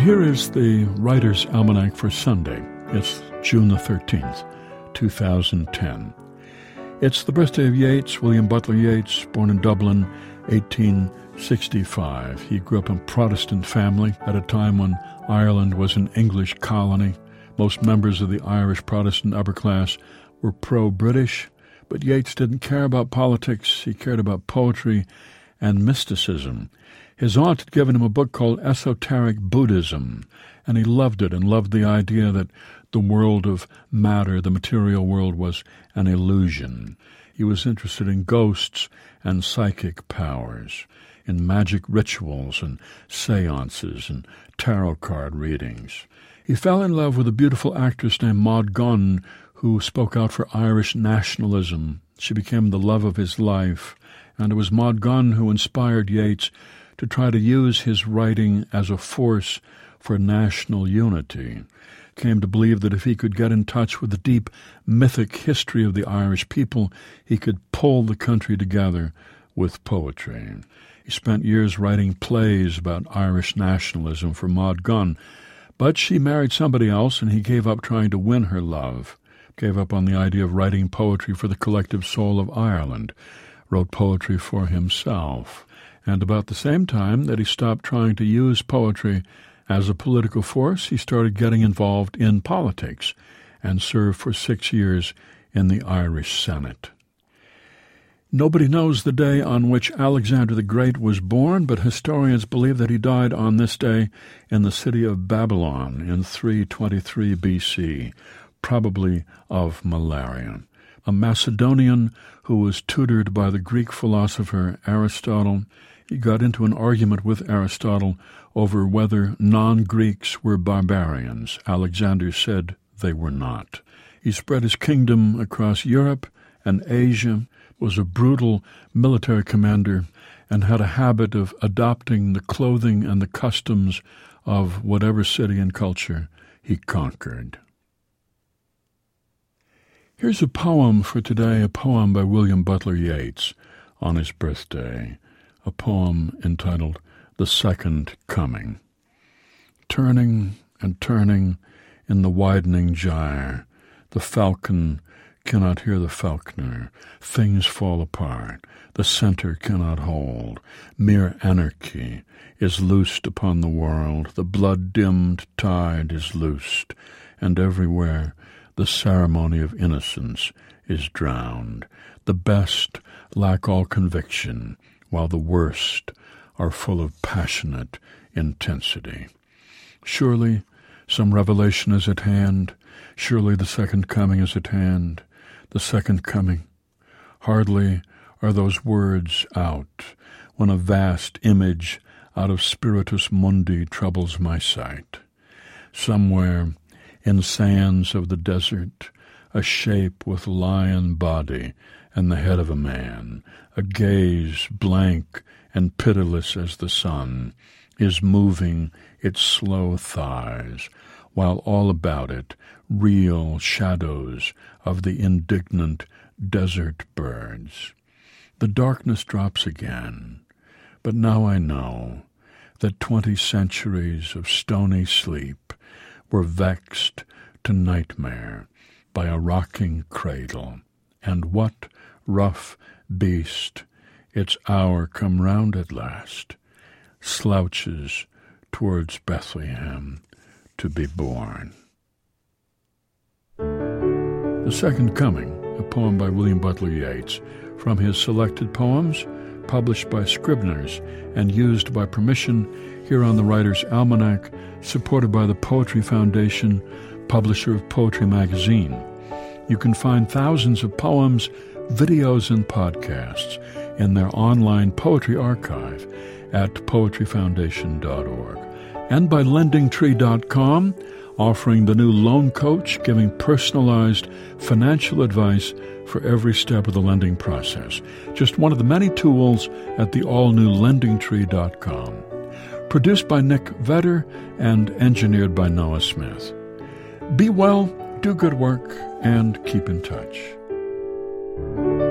here is the Writer's Almanac for Sunday. It's June the 13th, 2010. It's the birthday of Yeats, William Butler Yeats, born in Dublin, 1865. He grew up in a Protestant family at a time when Ireland was an English colony. Most members of the Irish Protestant upper class were pro-British, but Yeats didn't care about politics. He cared about poetry and mysticism. His aunt had given him a book called Esoteric Buddhism, and he loved it and loved the idea that the world of matter, the material world, was an illusion. He was interested in ghosts and psychic powers, in magic rituals and seances and tarot card readings. He fell in love with a beautiful actress named Maud Gonne, who spoke out for Irish nationalism. She became the love of his life, and it was Maud Gonne who inspired Yeats to try to use his writing as a force for national unity. Came to believe that if he could get in touch with the deep mythic history of the Irish people, he could pull the country together with poetry. He spent years writing plays about Irish nationalism for Maud Gonne, but she married somebody else, and he gave up trying to win her love, gave up on the idea of writing poetry for the collective soul of Ireland, wrote poetry for himself. And about the same time that he stopped trying to use poetry as a political force, he started getting involved in politics and served for 6 years in the Irish Senate. Nobody knows the day on which Alexander the Great was born, but historians believe that he died on this day in the city of Babylon in 323 B.C., probably of malaria. A Macedonian who was tutored by the Greek philosopher Aristotle. He got into an argument with Aristotle over whether non-Greeks were barbarians. Alexander said they were not. He spread his kingdom across Europe and Asia, was a brutal military commander, and had a habit of adopting the clothing and the customs of whatever city and culture he conquered. Here's a poem for today, a poem by William Butler Yeats on his birthday. A poem entitled The Second Coming. Turning and turning in the widening gyre, the falcon cannot hear the falconer. Things fall apart. The center cannot hold. Mere anarchy is loosed upon the world. The blood-dimmed tide is loosed, and everywhere the ceremony of innocence is drowned. The best lack all conviction, while the worst are full of passionate intensity. Surely some revelation is at hand. Surely the second coming is at hand. The second coming. Hardly are those words out when a vast image out of Spiritus Mundi troubles my sight. Somewhere in sands of the desert, a shape with lion body and the head of a man, a gaze blank and pitiless as the sun, is moving its slow thighs, while all about it reel shadows of the indignant desert birds. The darkness drops again, but now I know that 20 centuries of stony sleep were vexed to nightmare by a rocking cradle, and what rough beast, its hour come round at last, slouches towards Bethlehem to be born. The Second Coming, a poem by William Butler Yeats, from his selected poems, published by Scribner's and used by permission here on the Writer's Almanac, supported by the Poetry Foundation, publisher of Poetry Magazine. You can find thousands of poems, videos, and podcasts in their online poetry archive at poetryfoundation.org, and by lendingtree.com, offering the new Loan Coach, giving personalized financial advice for every step of the lending process. Just one of the many tools at the all-new lendingtree.com. Produced by Nick Vedder and engineered by Noah Smith. Be well, do good work, and keep in touch.